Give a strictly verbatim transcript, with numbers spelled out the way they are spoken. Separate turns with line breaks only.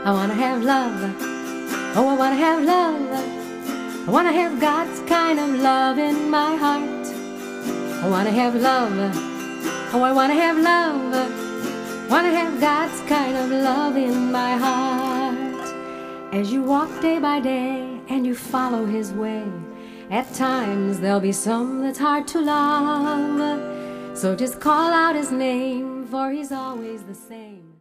I wanna have love. Oh, I wanna have love. I wanna have God's kind of love in my heart. I wanna have love. Oh, I wanna have love. Wanna have God's kind of love in my heart. As you walk day by day and you follow His way, at times there'll be some that's hard to love. So just call out His name, for He's always the same.